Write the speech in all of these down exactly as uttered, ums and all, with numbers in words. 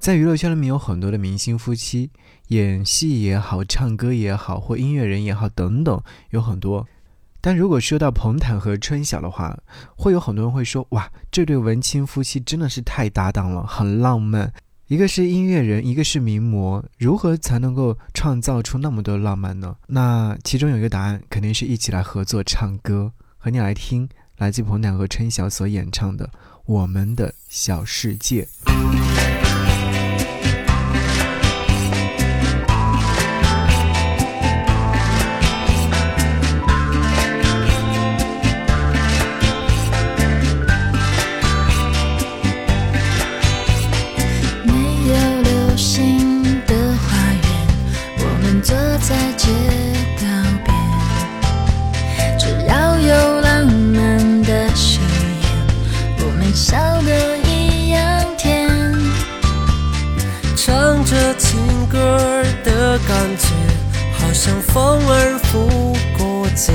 在娱乐圈里面有很多的明星夫妻，演戏也好，唱歌也好，或音乐人也好等等，有很多。但如果说到彭坦和春晓的话，会有很多人会说，哇，这对文青夫妻真的是太搭档了，很浪漫。一个是音乐人，一个是名模，如何才能够创造出那么多浪漫呢？那其中有一个答案，肯定是一起来合作唱歌。和你来听来自彭坦和春晓所演唱的《我们的小世界》。 感觉好像风儿拂过肩，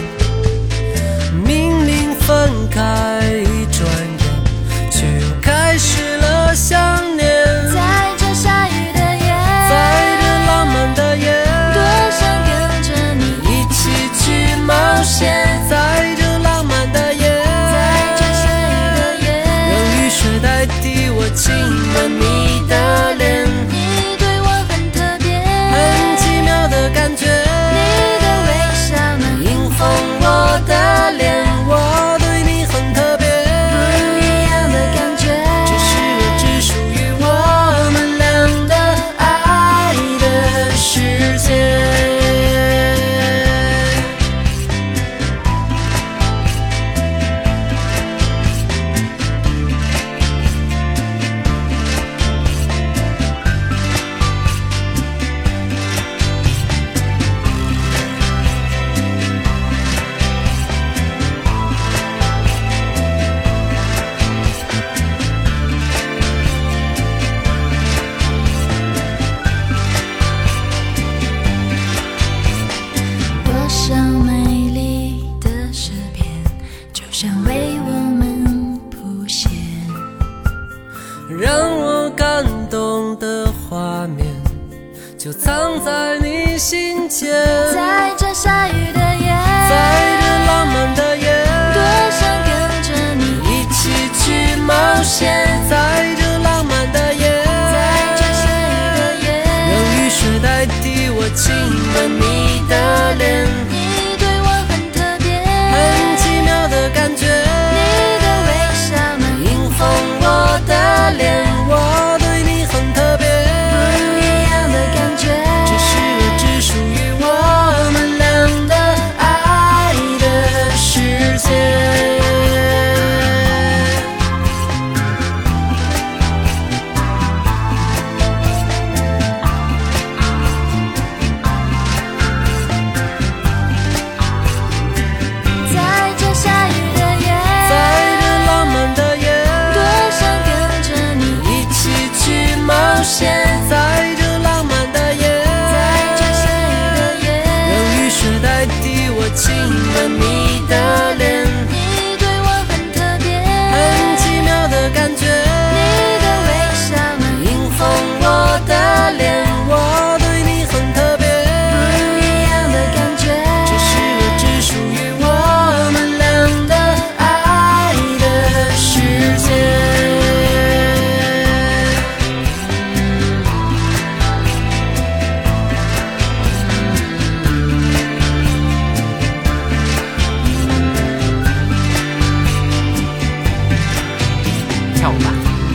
明明分开一转眼，却又开始了想念。 在这下雨的夜， 在这浪漫的夜， 多想跟着你一起去冒险。在这浪漫的夜， 在这下雨的夜， 让雨水代替我亲吻你的脸。感觉你的微笑能迎风我的脸，我对你很特别， 不一样的感觉， 这是我只属于我们俩的爱的世界。让我感动的画面就藏在你心间。 在这下雨的夜， 在这浪漫的夜， 多想跟着你一起去冒险。在这浪漫的夜， 在这下雨的夜， 让雨水代替我亲吻你的脸。 你对我很特别， 很奇妙的感觉， 你的微笑能迎风我的脸，我对你很特别， 不一样的感觉， 这是我只属于我们俩的爱的世界。 在这下雨的夜， 在这浪漫的夜， 多想跟着你一起去冒险。在这浪漫的夜， 在这下雨的夜， 让雨水代替我亲吻你的脸。 你对我很特别， 很奇妙的感觉， 你的微笑能迎风我的脸，我对你很特别， 不一样的感觉， 这是我只属于我们俩的爱的世界。跳舞吧，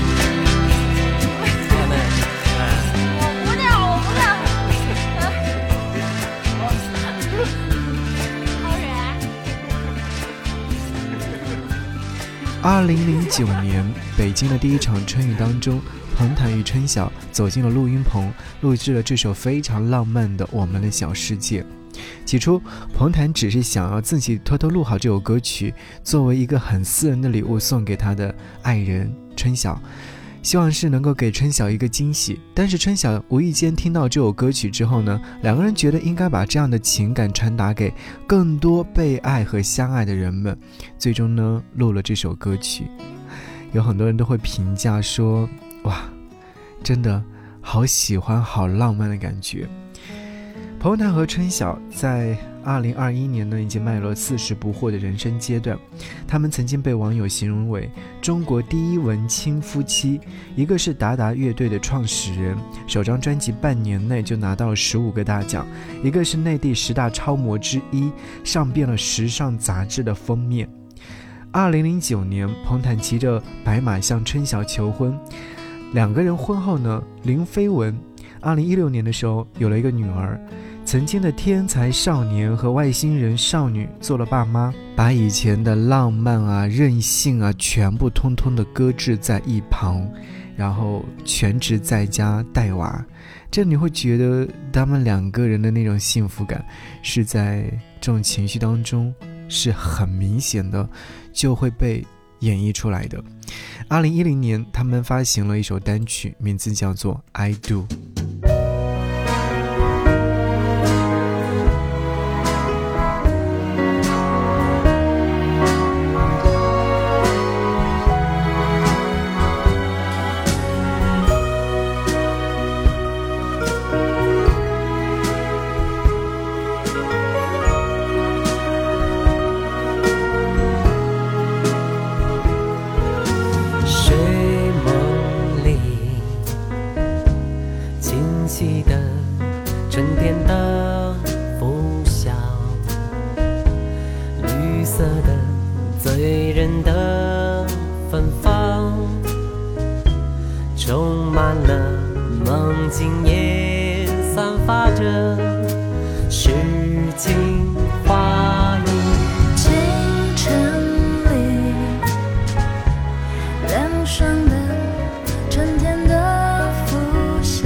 姐妹， 我不跳，我不跳。好远。 二零零九年，北京的第一场春雨当中，彭坦与春晓走进了录音棚，录制了这首非常浪漫的《我们的小世界》。起初，彭坦只是想要自己偷偷录好这首歌曲，作为一个很私人的礼物送给他的爱人春晓，希望是能够给春晓一个惊喜。但是春晓无意间听到这首歌曲之后呢，两个人觉得应该把这样的情感传达给更多被爱和相爱的人们，最终呢录了这首歌曲。有很多人都会评价说，哇， 真的好喜欢，好浪漫的感觉。彭坦和春晓在二零二一年呢，已经迈入了四十不惑的人生阶段。他们曾经被网友形容为中国第一文青夫妻，一个是达达乐队的创始人，首张专辑半年内就拿到了十五个大奖；一个是内地十大超模之一，上遍了时尚杂志的封面。二零零九年，彭坦骑着白马向春晓求婚，两个人婚后呢，零绯闻。二零一六年的时候，有了一个女儿。曾经的天才少年和外星人少女做了爸妈，把以前的浪漫啊、任性啊，全部通通的搁置在一旁，然后全职在家带娃。这你会觉得他们两个人的那种幸福感是在这种情绪当中是很明显的，就会被演绎出来的。二零一零年，他们发行了一首单曲，名字叫做《I Do》。 沉淀的浮想，绿色的醉人的芬芳，充满了梦境，也散发着诗情画意。 清晨里凉爽的春天的浮想，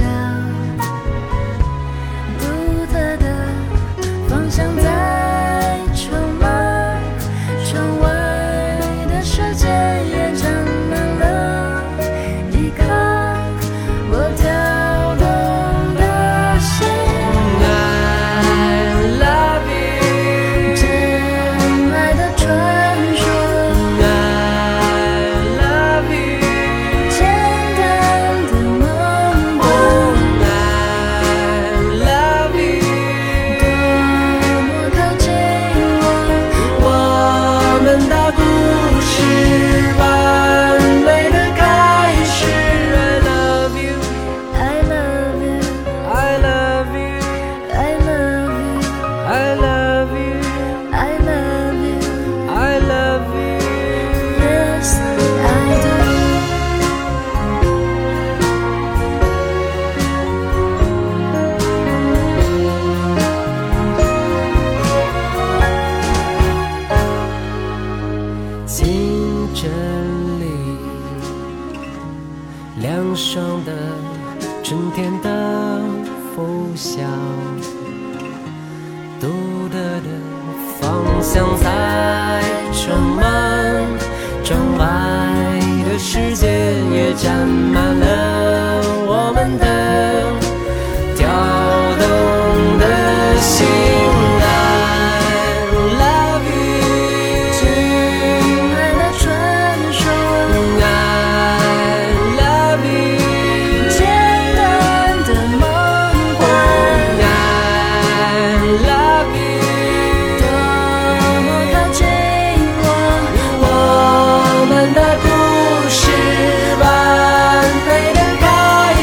独特的方向在充满，窗外的世界也沾满了一颗我跳动的心。 I love you， 真爱的传说。 I love you， 简单的梦幻。 I love you， 多么靠近我， 我们的故事完美的开始。I love you， I love you, I love you， I love you, I love you， I love you, I love you。 yes I do。 清晨里凉爽的春天的浮想，独特的方向在充满，窗外的世界也沾满了我们的跳动的心。I love you， 真爱的传说。 I love you， 简单的梦幻。 I love you， 多么靠近我， 我们的故事完美的开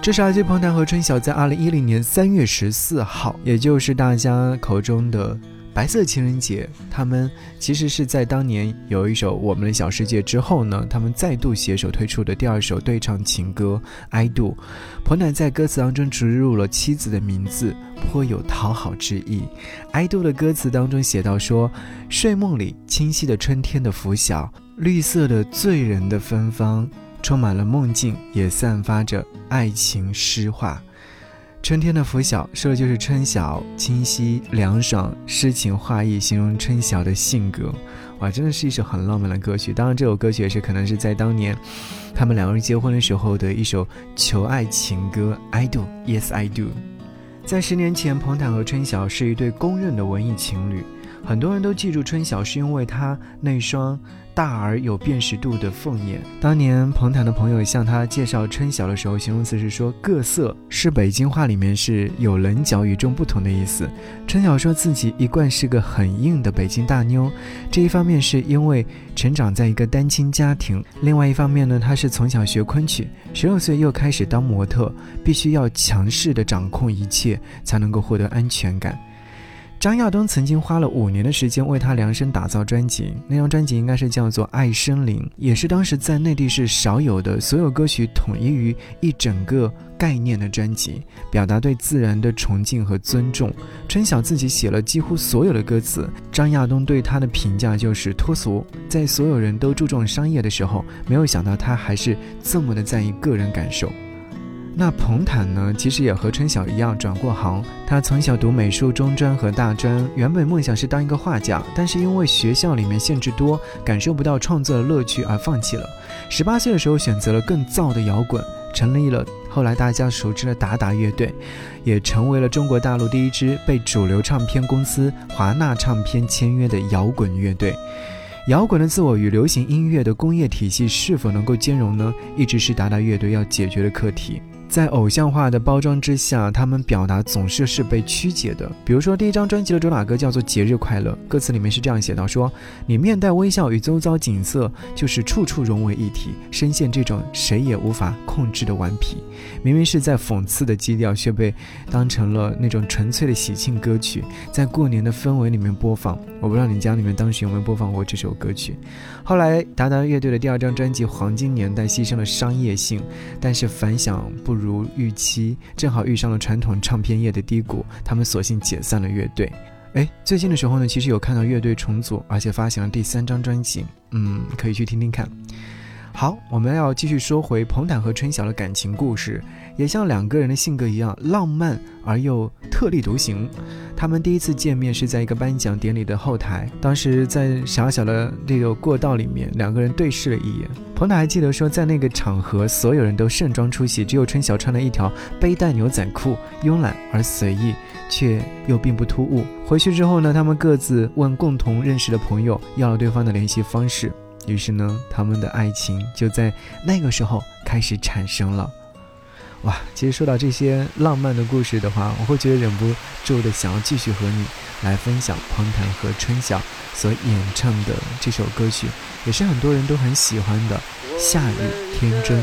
这是来自彭坦和春晓在二零一零年三月十四号，也就是大家口中的白色情人节，他们其实是在当年有一首《我们的小世界》之后呢，他们再度携手推出的第二首对唱情歌《I Do》。彭坦在歌词当中植入了妻子的名字，颇有讨好之意。《I Do》的歌词当中写到说，睡梦里清晰的春天的拂晓，绿色的醉人的芬芳，充满了梦境，也散发着爱情诗化。春天的拂晓说的就是春晓，清晰凉爽，诗情画意，形容春晓的性格。哇，真的是一首很浪漫的歌曲。当然这首歌曲也是可能是在当年他们两个人结婚的时候的一首求爱情歌 I do Yes I do。 在十年前，彭坦和春晓是一对公认的文艺情侣，很多人都记住春晓是因为他那双大而有辨识度的凤眼。当年彭坦的朋友向他介绍春晓的时候，形容词是说各色，是北京话里面是有棱角与众不同的意思。春晓说自己一贯是个很硬的北京大妞，这一方面是因为成长在一个单亲家庭，另外一方面呢，他是从小学昆曲，十六岁又开始当模特，必须要强势地掌控一切，才能够获得安全感。张亚东曾经花了五年的时间为他量身打造专辑，那张专辑应该是叫做《爱生灵》，也是当时在内地是少有的所有歌曲统一于一整个概念的专辑，表达对自然的崇敬和尊重。春晓自己写了几乎所有的歌词，张亚东对他的评价就是脱俗，在所有人都注重商业的时候，没有想到他还是这么的在意个人感受。那彭坦呢，其实也和春晓一样转过行，他从小读美术中专和大专，原本梦想是当一个画家，但是因为学校里面限制多，感受不到创作的乐趣而放弃了。十八岁的时候选择了更燥的摇滚，成立了后来大家熟知的达达乐队，也成为了中国大陆第一支被主流唱片公司华纳唱片签约的摇滚乐队。摇滚的自我与流行音乐的工业体系是否能够兼容呢？一直是达达乐队要解决的课题。在偶像化的包装之下，他们表达总是是被曲解的。比如说第一张专辑的主打歌叫做《节日快乐》，歌词里面是这样写到说，你面带微笑与周遭景色就是处处融为一体，深陷这种谁也无法控制的顽皮。明明是在讽刺的基调，却被当成了那种纯粹的喜庆歌曲，在过年的氛围里面播放。我不知道你家里面当时有没有播放过这首歌曲。后来达达乐队的第二张专辑《黄金年代》牺牲了商业性，但是反响不如预期，正好遇上了传统唱片业的低谷，他们索性解散了乐队。哎，最近的时候呢，其实有看到乐队重组，而且发行了第三张专辑，嗯，可以去听听看。好，我们要继续说回彭坦和春晓的感情故事，也像两个人的性格一样浪漫而又特立独行。他们第一次见面是在一个颁奖典礼的后台，当时在小小的这个过道里面，两个人对视了一眼。彭坦还记得说，在那个场合所有人都盛装出席，只有春晓穿了一条背带牛仔裤，慵懒而随意，却又并不突兀。回去之后呢，他们各自问共同认识的朋友要了对方的联系方式，于是呢，他们的爱情就在那个时候开始产生了。哇，其实说到这些浪漫的故事的话，我会觉得忍不住的想要继续和你来分享彭坦和春晓所演唱的这首歌曲，也是很多人都很喜欢的《夏日天真》。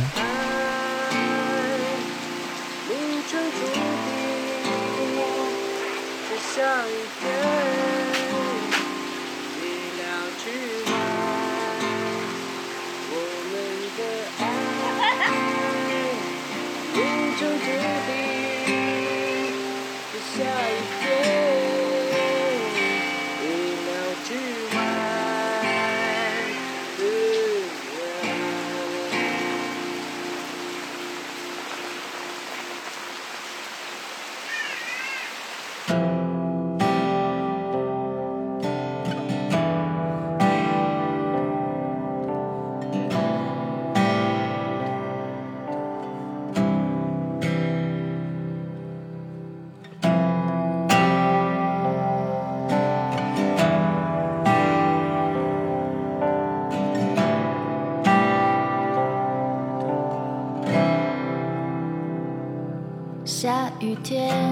下雨天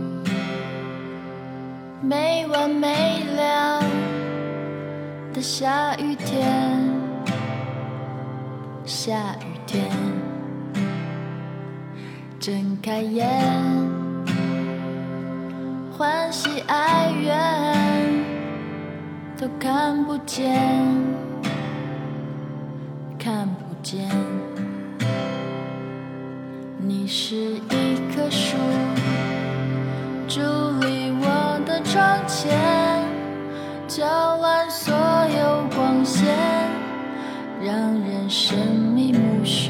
没完没了的下雨天，下雨天睁开眼，欢喜哀怨都看不见，看不见。你是一棵树，伫立我的窗前，搅乱所有光线，让人神迷目眩。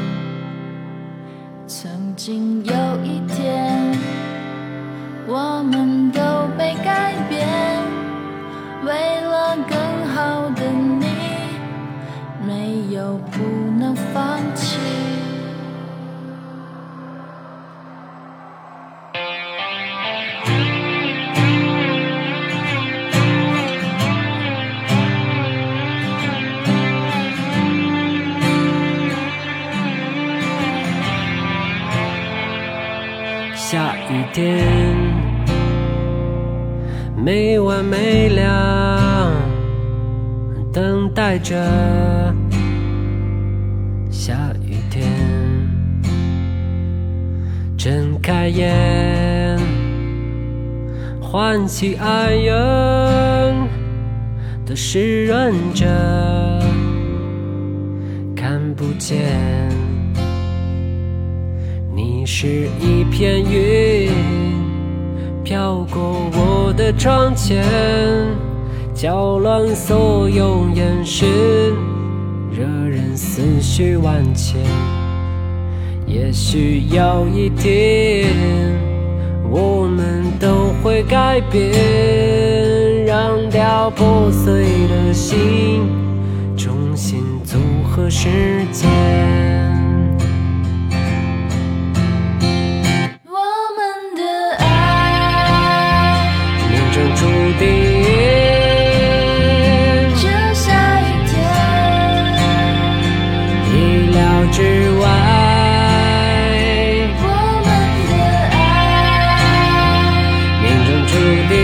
曾经有一天，我们都被改变，为了更好的你，没有不能放弃。 下雨天没完没了等待着，下雨天睁开眼，欢喜哀怨的湿润着，看不见。你是一片云，飘过我的窗前，搅乱所有眼神，惹人思绪万千。也许有一天，我们都会改变，让掉破碎的心，重新组合世界。注定这下雨天， 意料之外， 我们的爱命中注定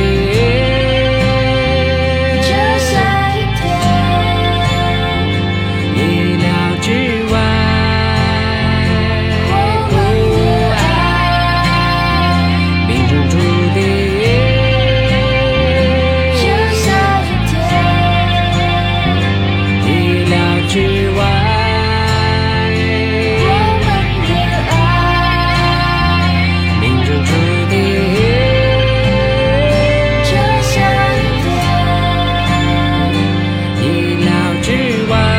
这下雨天， 意料之外， 我们的爱命中注定之外， 我们的爱命中注定这下雨天， 意料之外。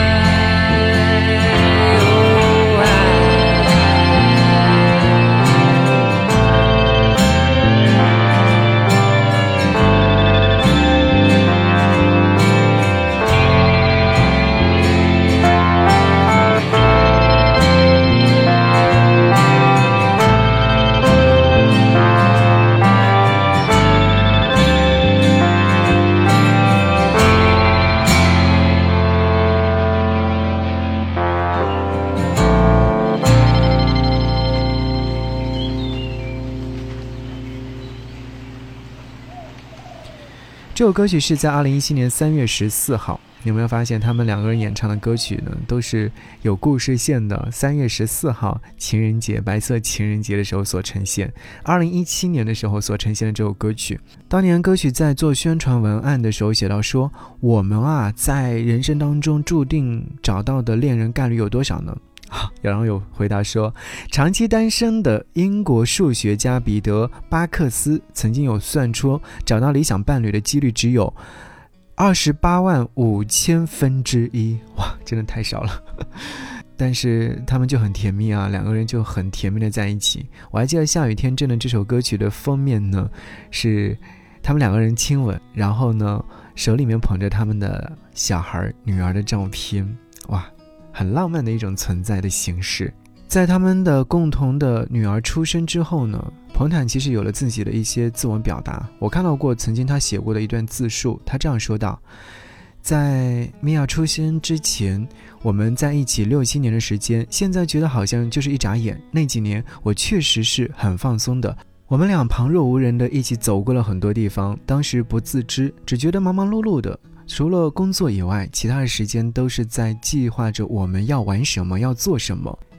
这首歌曲是在二零一七年三月十四号，你有没有发现他们两个人演唱的歌曲呢，都是有故事线的。三月十四号情人节，白色情人节的时候所呈现，二零一七年的时候所呈现的这首歌曲。当年歌曲在做宣传文案的时候写到说，我们啊在人生当中注定找到的恋人概率有多少呢？然后有回答说，长期单身的英国数学家彼得·巴克斯曾经有算出找到理想伴侣的几率只有二十八万五千分之一，哇，真的太少了。但是他们就很甜蜜啊，两个人就很甜蜜的在一起。我还记得下雨天真的这首歌曲的封面呢，是他们两个人亲吻，然后呢手里面捧着他们的小孩女儿的照片，哇，很浪漫的一种存在的形式。在他们的共同的女儿出生之后呢，彭坦其实有了自己的一些自我表达。我看到过曾经他写过的一段自述，他这样说道，在米娅出生之前，我们在一起六七年的时间，现在觉得好像就是一眨眼。那几年我确实是很放松的，我们俩旁若无人的一起走过了很多地方，当时不自知，只觉得忙忙碌碌的，除了工作以外，其他的时间都是在计划着我们要玩什么，要做什么。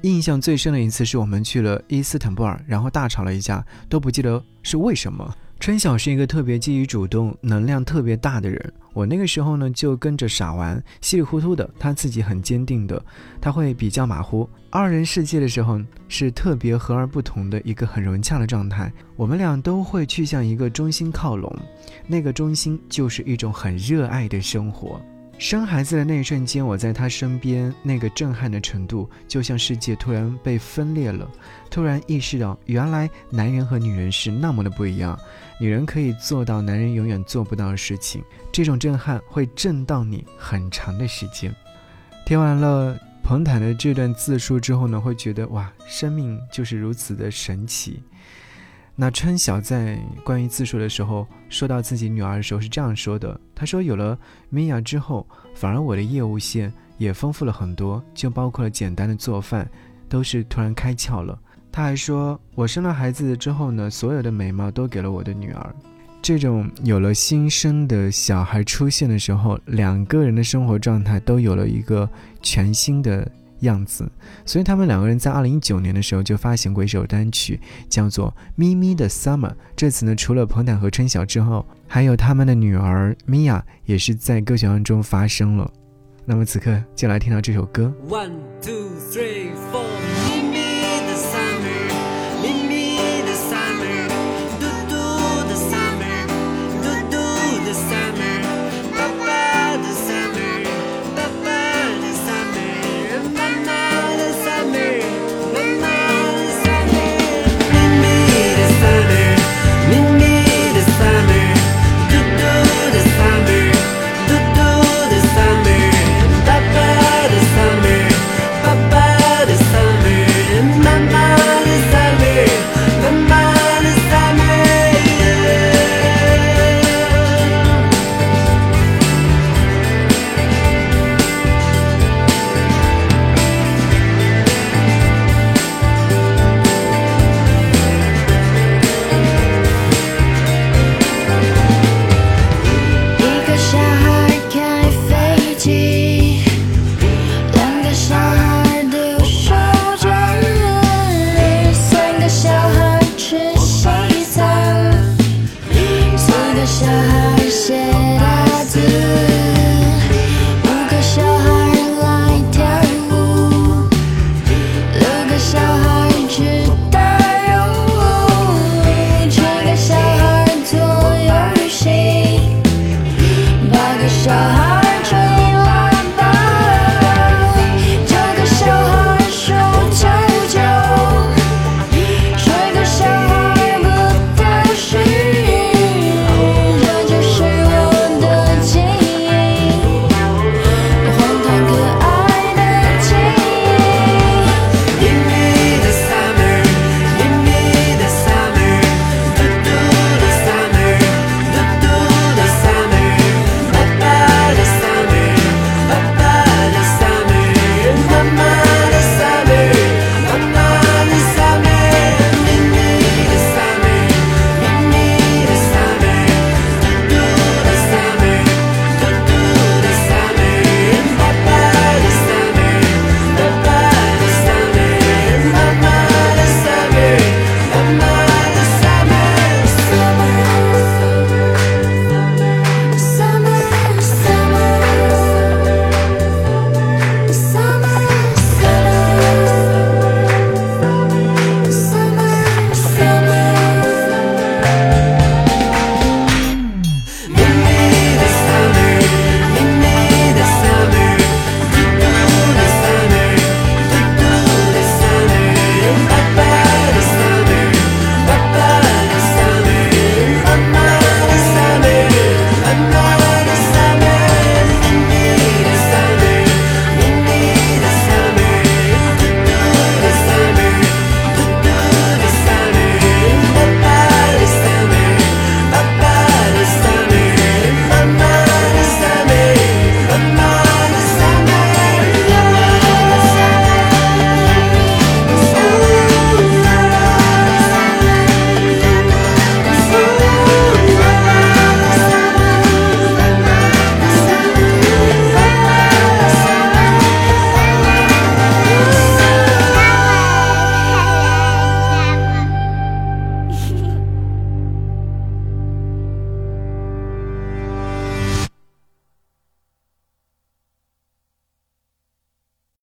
印象最深的一次是我们去了伊斯坦布尔，然后大吵了一架，都不记得是为什么。春晓是一个特别积极主动、能量特别大的人，我那个时候呢就跟着傻玩，稀里糊涂的，他自己很坚定的，他会比较马虎。二人世界的时候是特别和而不同的一个很融洽的状态，我们俩都会去向一个中心靠拢，那个中心就是一种很热爱的生活。生孩子的那一瞬间，我在他身边，那个震撼的程度就像世界突然被分裂了，突然意识到原来男人和女人是那么的不一样，女人可以做到男人永远做不到的事情，这种震撼会震到你很长的时间。听完了彭坦的这段自述之后呢，会觉得哇，生命就是如此的神奇。那春晓在关于自述的时候说到自己女儿的时候是这样说的，她说有了米娅之后，反而我的业务线也丰富了很多，就包括了简单的做饭都是突然开窍了。她还说我生了孩子之后呢，所有的美貌都给了我的女儿。这种有了新生的小孩出现的时候，两个人的生活状态都有了一个全新的样子，所以他们两个人在二零一九年的时候就发行过一首单曲，叫做《咪咪的 Summer》。这次呢，除了彭坦和春晓之后，还有他们的女儿米娅也是在歌曲当中发声了。那么此刻就来听到这首歌。 One, two, three, four